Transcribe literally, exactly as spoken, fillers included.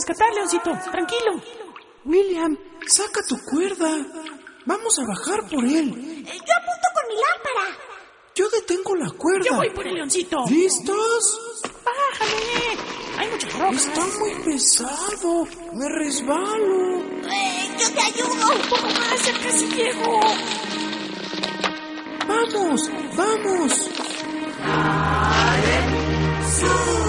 rescatar, Leoncito. Tranquilo. William, saca tu cuerda. Vamos a bajar por él. Eh, yo apunto con mi lámpara. Yo detengo la cuerda. Yo voy por el Leoncito. ¿Listos? Bájale. Hay muchas rocas. Está muy pesado. Me resbalo. Eh, yo te ayudo. Un poco más, ya casi llego. Vamos, vamos. ¡Sube!